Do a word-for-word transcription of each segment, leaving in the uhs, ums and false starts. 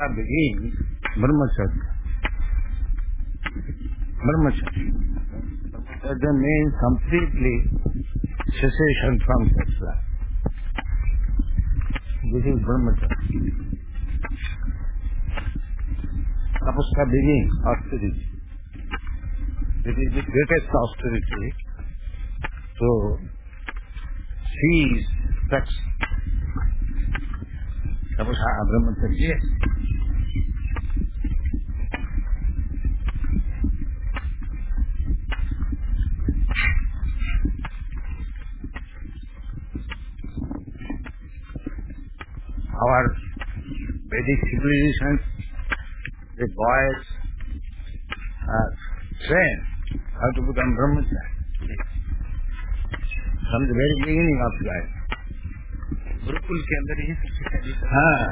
tapasya begins brahmacharya. Brahmacharya. Brahmacharya means completely cessation from sex life. This is brahmacharya. Tapasya begins austerity. This is the greatest austerity to cease sex. Tapasya brahmacharya. Our Vedic civilizations, the boys are trained how to become brahmachari from the very beginning of life. Gurukul के अंदर ही शिक्षा हाँ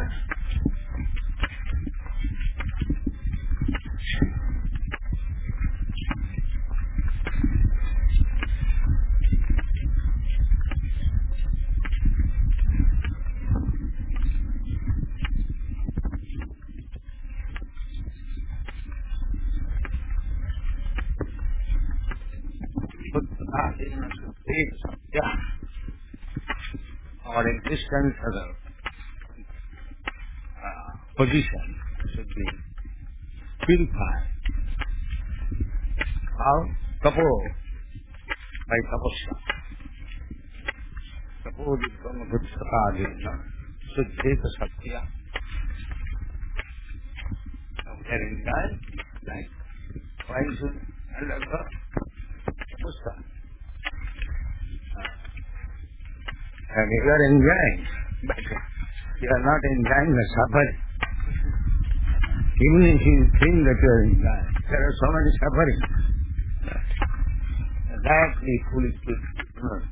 yeah. Our existence as a uh, position should be purified. How? Tapo, by tapasya. Tapo dikkam gutsakadina suddheta satya. There in time, like why should undergo tapasya? And you are enjoying, but you are not enjoying the suffering. Even if you think that you are enjoying, there are so many suffering. That the foolish people.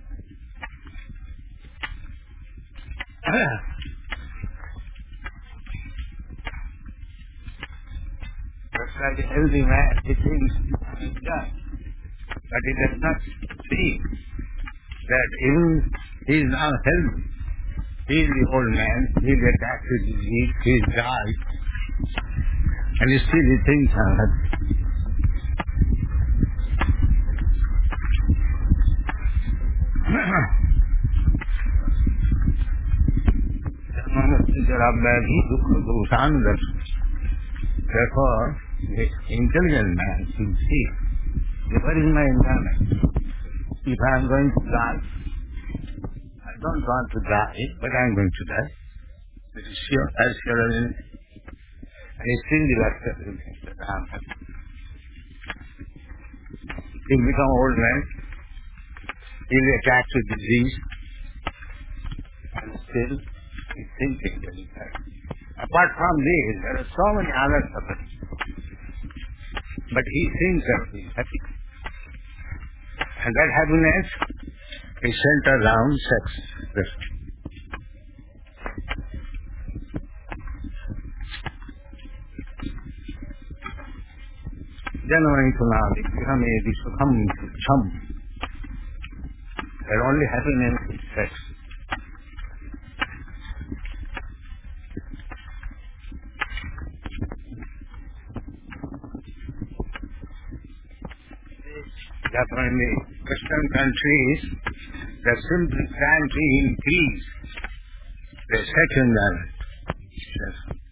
Just like a healthy man, he thinks he is enjoying, but he does not see that even he is now healthy. He is the old man, he is attacked with disease, he is died, and still he thinks I'm happy. Therefore, the intelligent man should see, where is my environment? If I am going to die, I don't want to die, but I am going to die. It is sure, as sure as anything. And he still relaxed everything, that I am happy. He will become old man, he will be attacked with disease, and still he is thinking that he is happy. Apart from this, there are so many other sufferings. But he thinks that he is happy. And that happiness is centered around sex. Janavani Sunadi, Kihamedi, Sukham, Cham. Their only happiness is sex. Therefore, in the Western countries, they simply trying to increase the sex environment. Yes.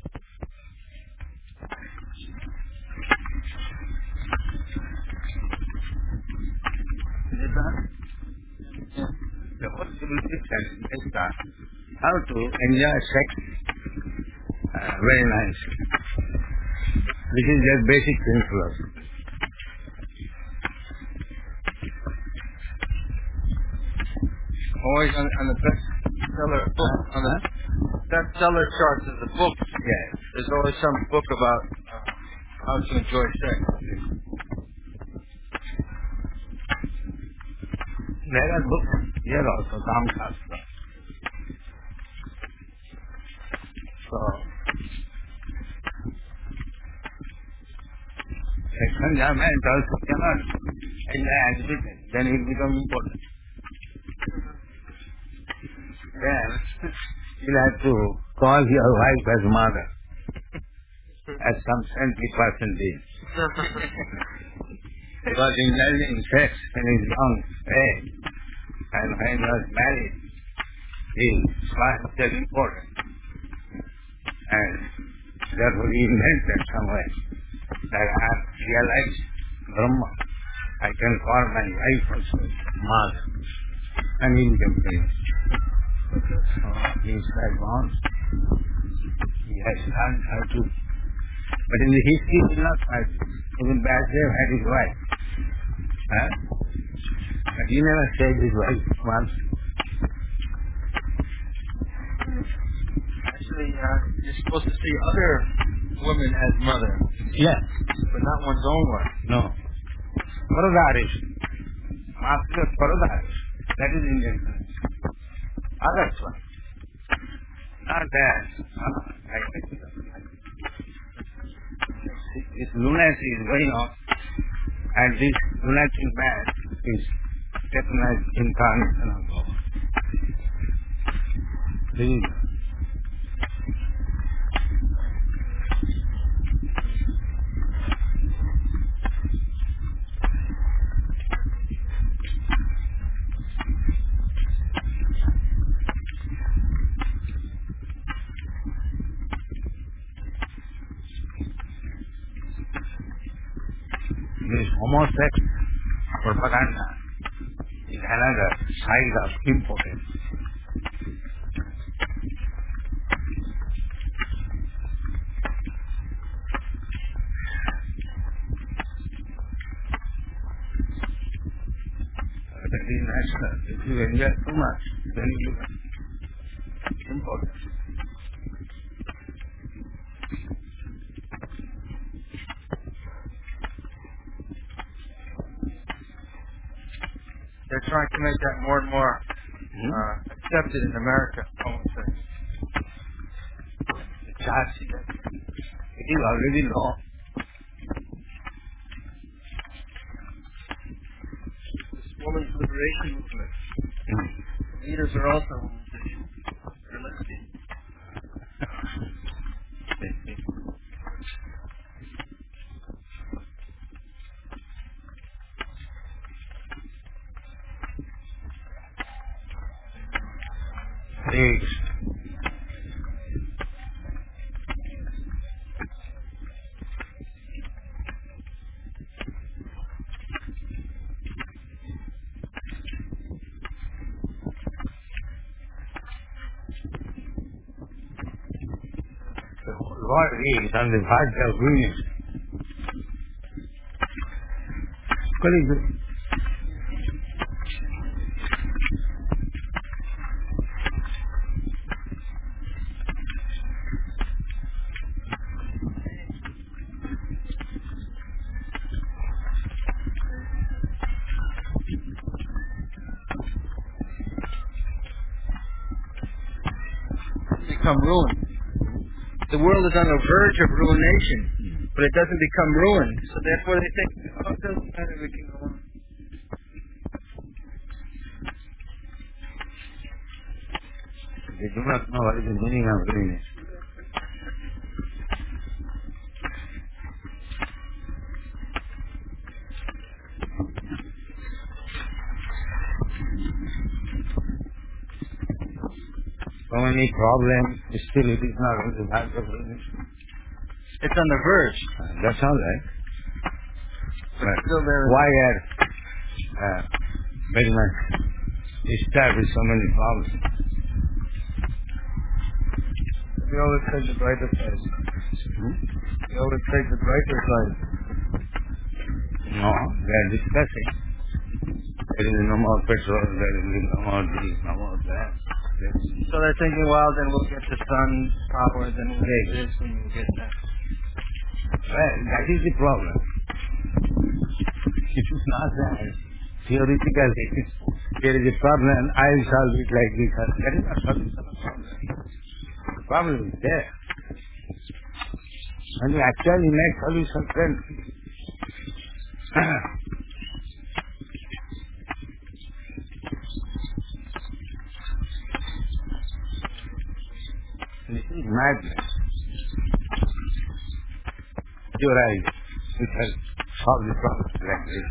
The whole civilization is how to enjoy sex uh, very nicely. This is their basic principle. Always on, on the bestseller book, on the bestseller charts of the books, Yes. there's always some book about uh, how to enjoy sex. There are books here also, Kam Shastra. So, sex enjoyment also cannot enjoy as written, then it becomes important. Then you'll have to call your wife as mother. as some saintly person did. He was indulging sex in his young age, and when he was married, he was still important. And therefore he invented some way that I have realized Brahma. I can call my wife also Mother, and he became famous. So he is like gone. He has learned how to. But in the history he did not fight. Even Vasudev had his wife. Huh? But he never said his wife once. Actually, uh, you're supposed to see other women as mother. Yes. But not one's own wife. No. Paradarish. Master of Paradarish. That is Indian culture. Others one. Not that. Uh, I think this lunacy is going on, and this lunatic man is taken as incarnation of God. Please. This homosex propaganda is another side of impotence. That is natural. If you enjoy too much, then you become impotent. They're trying to make that more and more Hmm? uh, accepted in America. Homosexual. The charge is that it is already law. This women's liberation movement. Hmm. Leaders are also homosexual. They're lesbian. Six. The whole world is on the verge of ruin. Kali Become ruined. The world is on the verge of ruination, but it doesn't become ruined. So therefore they think, oh, it doesn't matter, we can go on. they do not know what is the meaning of ruin. So many problems, still it is not on the verge of ruin. It's on the verge. Uh, That's all right. But But still there is why are uh, very much disturbed with so many problems? we always take the brighter side. Hmm? We always take the brighter side. No, they are discussing. There is no more petrol, there is no more this, no more that. There's- So they're thinking, well, then we'll get the sun power, then we'll get Yes. this, and we'll get that. Well, that is the problem. It is not that theoretically there is a problem, I will solve it like this. That is not solution of the problem. The problem is there. When you actually make solution, then this is madness. your eyes, which has solved the problem like this.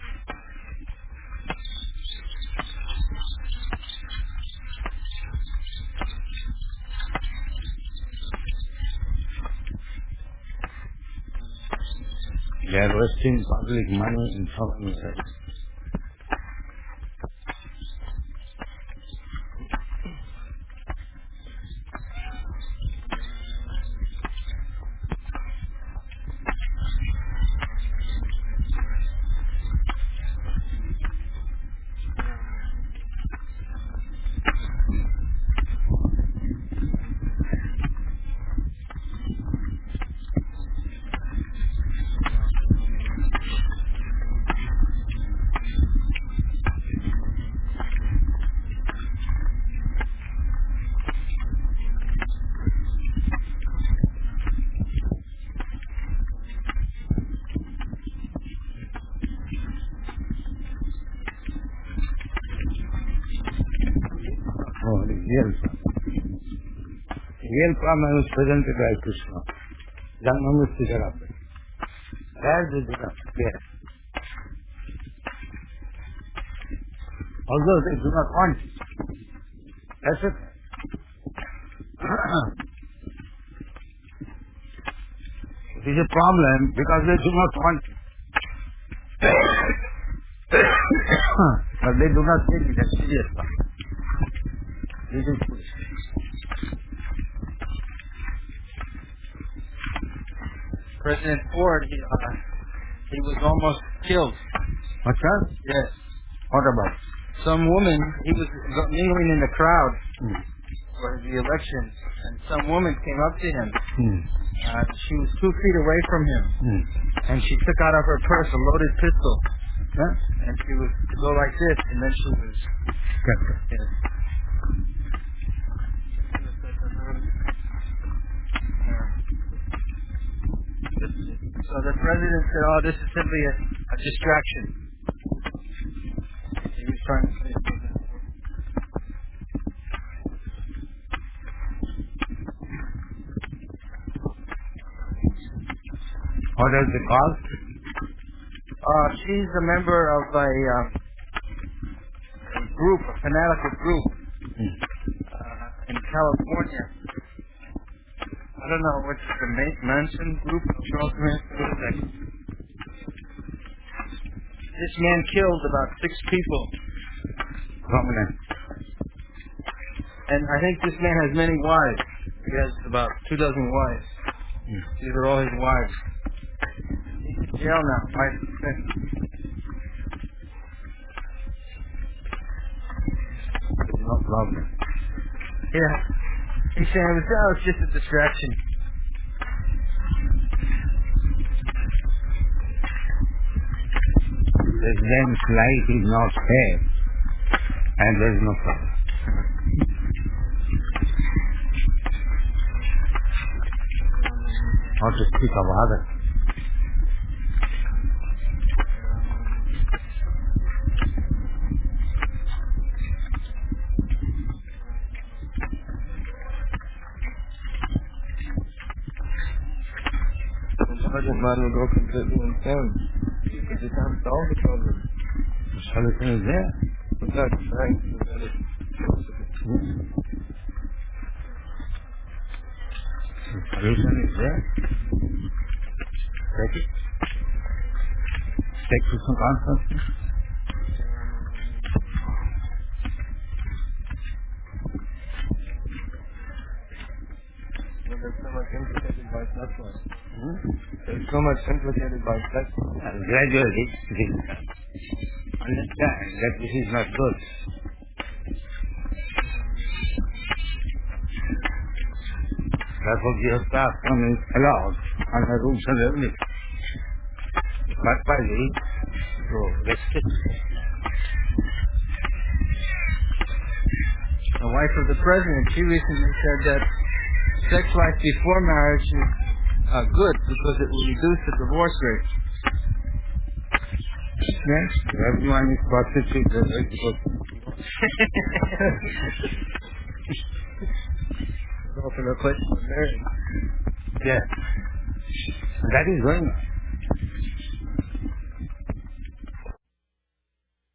They are wasting public money in so many ways. Oh, the real problem. The real problem was presented by Krishna. Janmamurti Siddhartha. Where did it appear? Although they do not want it. That's it. It is a problem because they do not want it. But they do not take it as serious problem. This is foolish. President Ford, he, uh, he was almost killed. What's that? Yes. What about? Some woman, he was mingling in the crowd Hmm. for the election, and some woman came up to him. Hmm. Uh, she was two feet away from him, Hmm. and she took out of her purse a loaded pistol, Huh? and she was to go like this, and then she was... Correct. Yes. So the president said, oh, this is simply a, a distraction. He was trying to say something. What is the cause? Uh, she's a member of a, um, a group, a fanatical group Hmm. uh, in California. I don't know, what's the Ma- Manson group? Charles Manson? What is that? This man killed about six people. Prominent. And I think this man has many wives. He has about two dozen wives. Hmm. These are all his wives. He's in jail now. Life sentence. No problem. Yeah. He's saying it was, oh, it's just a distraction. President's life is not fair, and there is no problem. How to speak of others. Intelligent man will go completely insane. Because you can't solve the problem. The solution is there. Without trying to get it. Hmm. The solution is there. Take it. Take Krishna consciousness. But there's so much implicated by sex life. Hmm? There's so much implicated by sex life. And gradually, it is understand that this is not good. Therefore, Grihastha is allowed under rules and regulations. But by the to restrict. The wife of the president, she recently said that sex life before marriage is uh, good because it will reduce the divorce rate. Yes, everyone is prostitute. Open a place for marriage. Yes. That is going on.